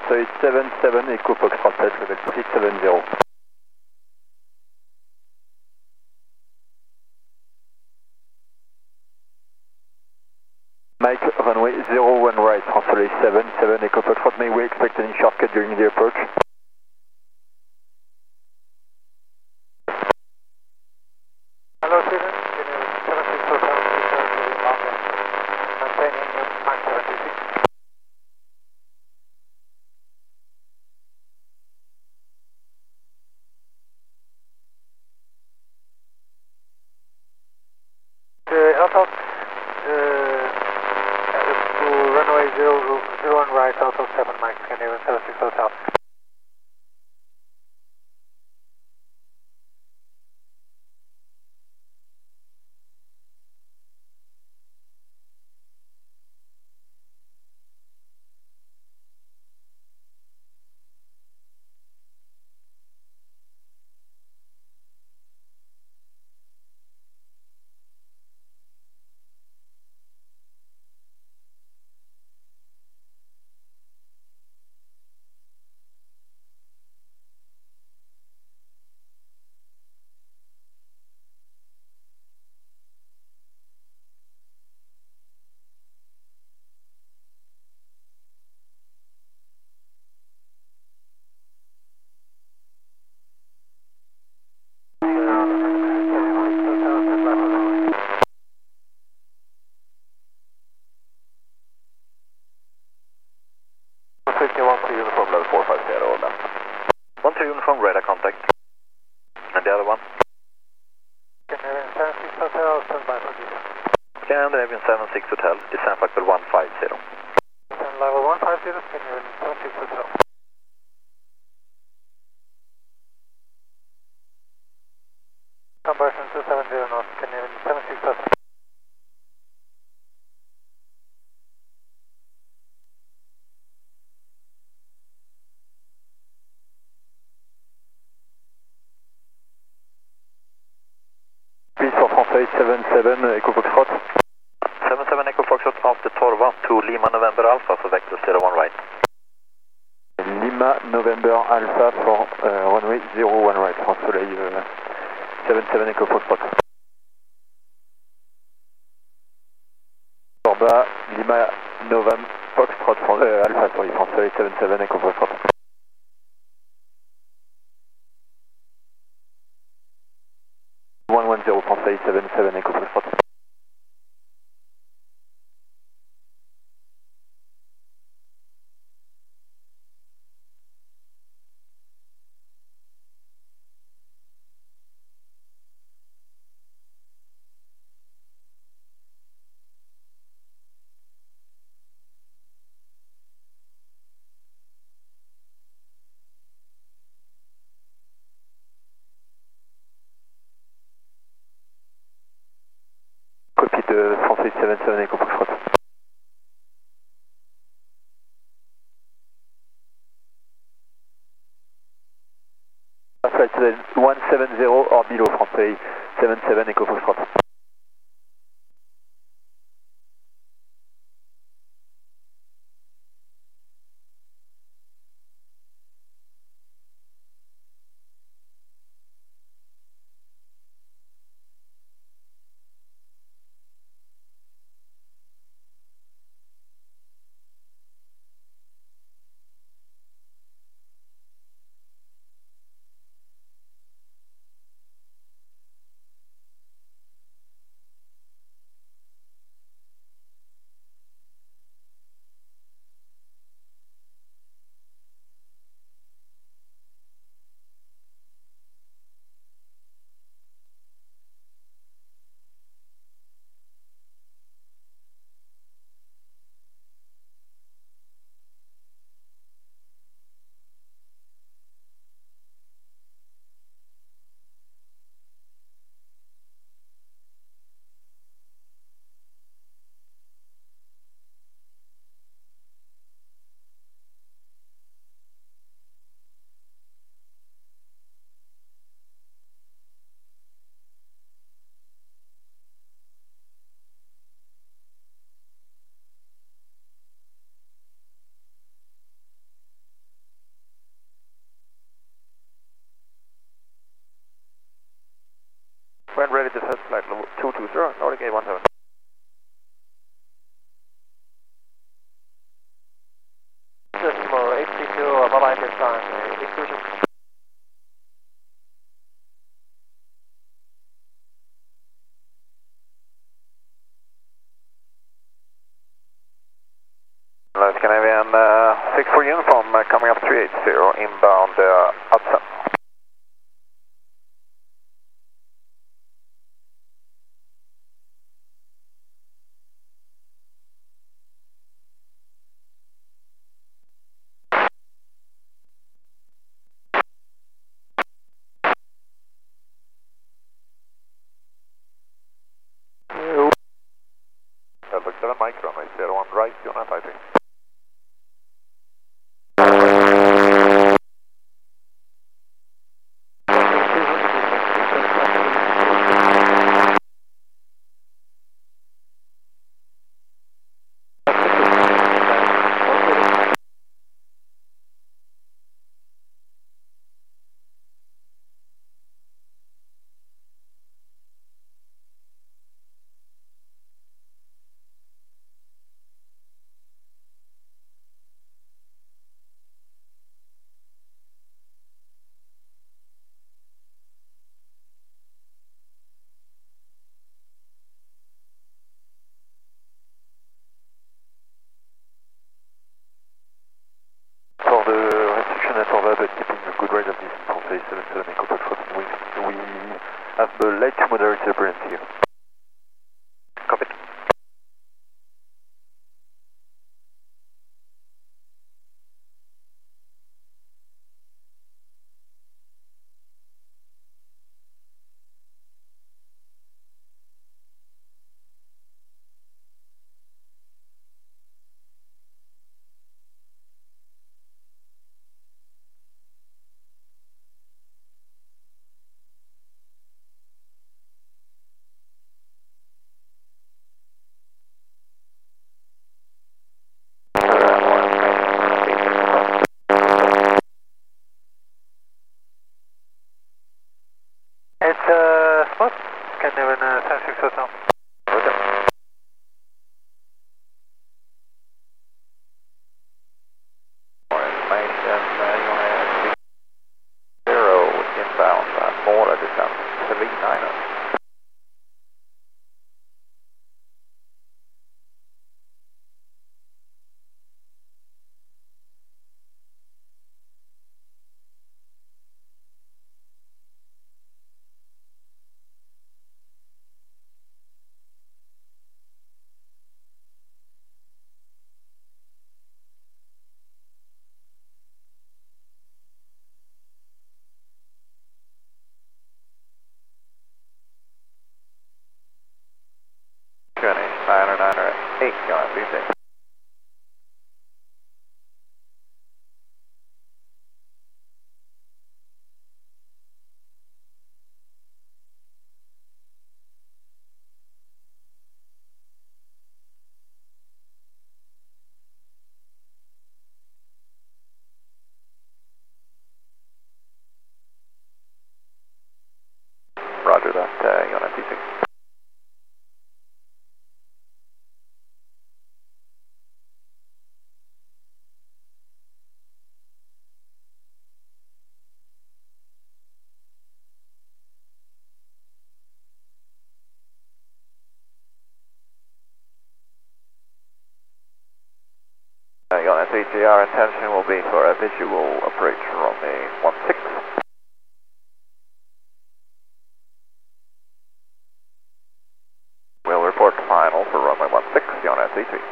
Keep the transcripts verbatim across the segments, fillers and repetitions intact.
François seven seven, Echo Foxtrot sept, level three seven zero. Mike, runway zero one right, François seven seven, Echo Foxtrot, may we expect any shortcut during the approach? Hello, Sweden, seven six Hotel, mountain, maintaining Mach seventy-six. Uh, out of, uh, to runway zero, zero one right, out of seven Mike, Scandinavian seven six Hotel. one to uniform level four five zero, left. one to uniform, radar contact. And the other one? Scandinavian seven six Hotel, standby for descent. Scandinavian seven six Hotel, descent factor one five zero. Descent level one five zero, Scandinavian seven six Hotel. Conversion two seven zero north, Scandinavian seven six Hotel. Please for François seven seven, Echo Foxtrot. seven seven Echo Foxtrot after Torva to Lima November Alpha for vector zero one right. Lima November Alpha for uh, runway zero one right, François uh, seven seven Echo Foxtrot. Torva, Lima November Foxtrot uh, Alpha, sorry, François seven seven Echo Foxtrot. one one zero François seven seven Echo Foxtrot. Copy de François seven seven Echo Foxtrot. Flight one seven zero or below, François seven seven Echo Foxtrot. and uh, six four uniform uh, coming up three eighty, inbound uh, Hudson. Delta seven Mike, runway zero one right, Jonas Taipei. For the restriction at Orla, but keeping a good rate of distance from phase seven seven Echo Foxtrot, we, we have the light to moderate turbulence here. Copy. It's uh, smooth. Can have an uh, ten six hotel. Roger. More information, uh, you want to zero inbound, uh, Mora descent, three niner. niner niner eight, Jonas, B C. Roger that, uh, Jonas, B C. Uh, Jonas, A T R intention will be for a visual approach runway one six. We'll report final for runway one six, Jonas, A three.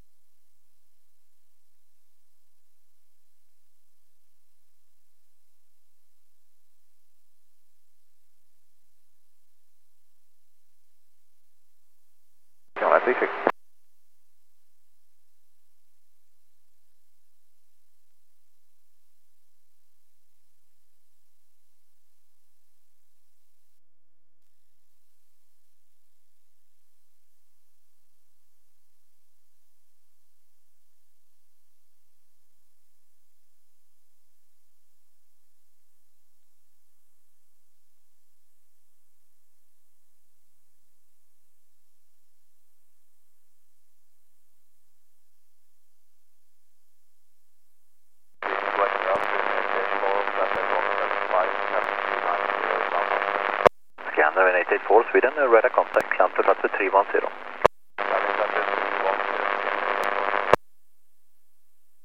Jonas, A three. Scanner eight eight four Sweden, radar contact, climb to flight three one zero.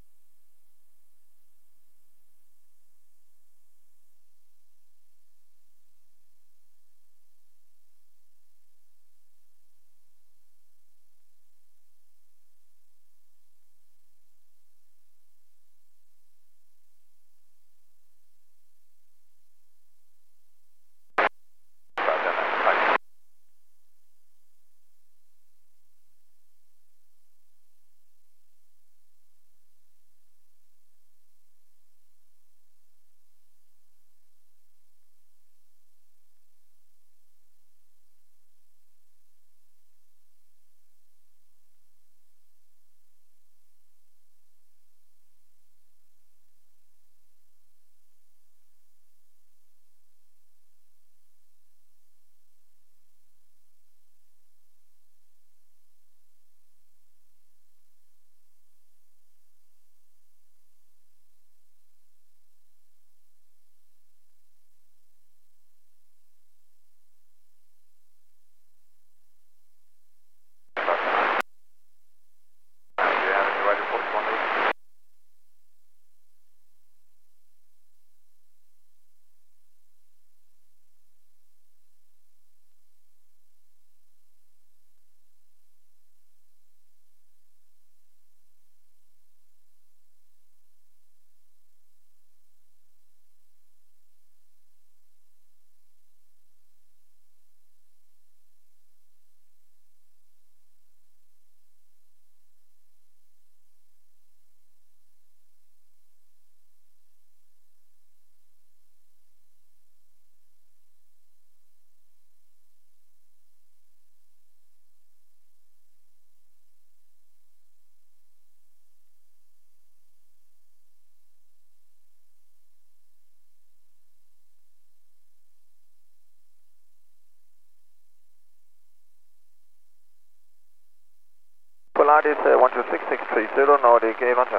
to six six three zero, Nordic Evansson.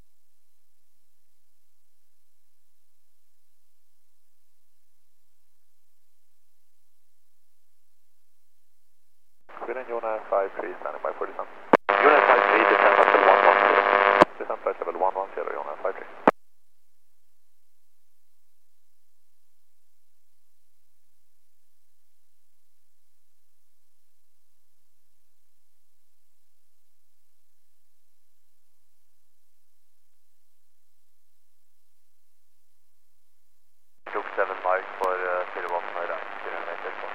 Sweden, Jonas five three, standing by for descent. Jonas five three, descent at level one one zero. Descent at level one one zero, Jonas five three. seven Mike for uh, zero one Høyre, zero meter på.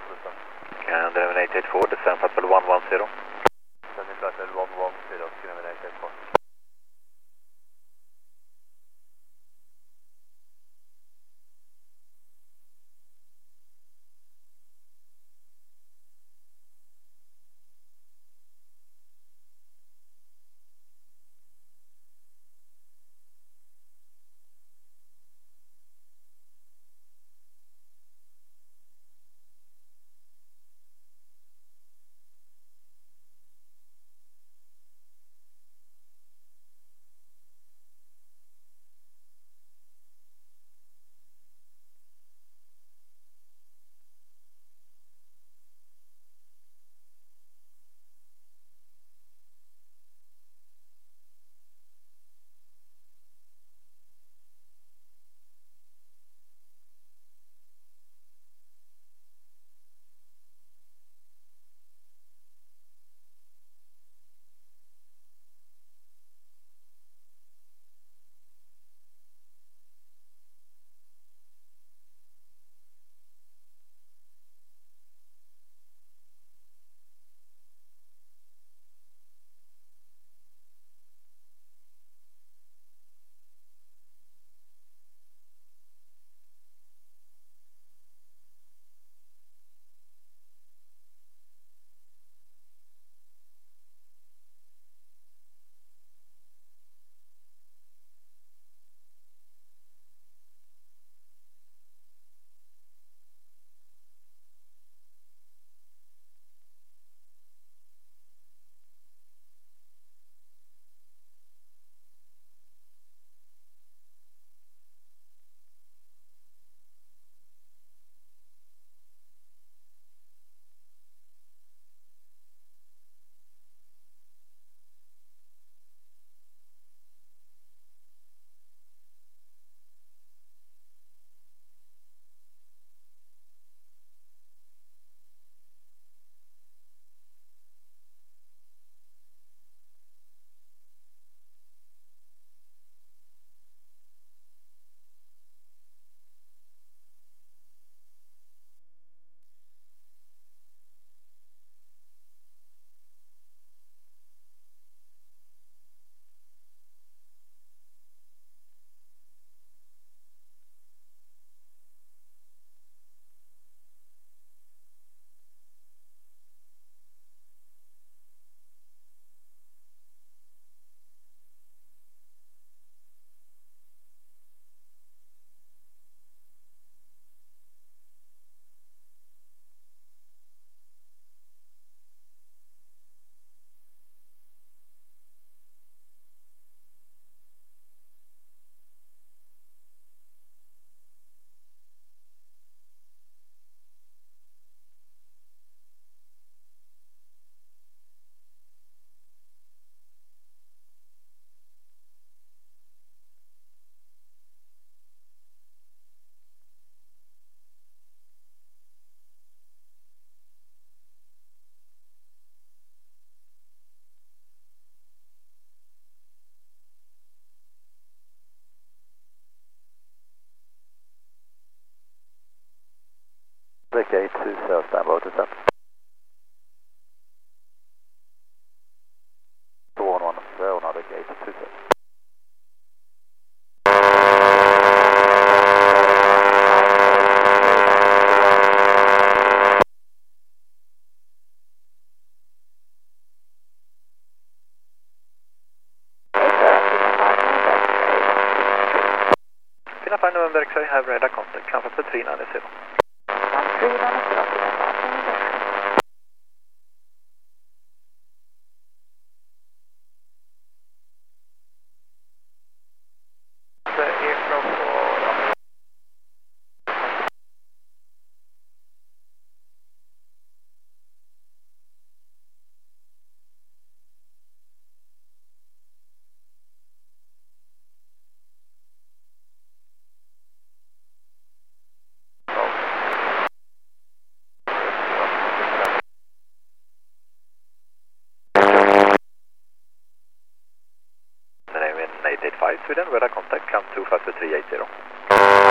And eleven eight eight four, descend flight level one one zero. Descending flight level one one zero, eleven eight eight four. Break eight two zero, stand by to descend. two one one zero, now break eight two zero. Fina fine November X-ray, have radar contact, comfort for three nine zero. three nine zero. eight eight five Sweden, radar contact, come two five three eight zero.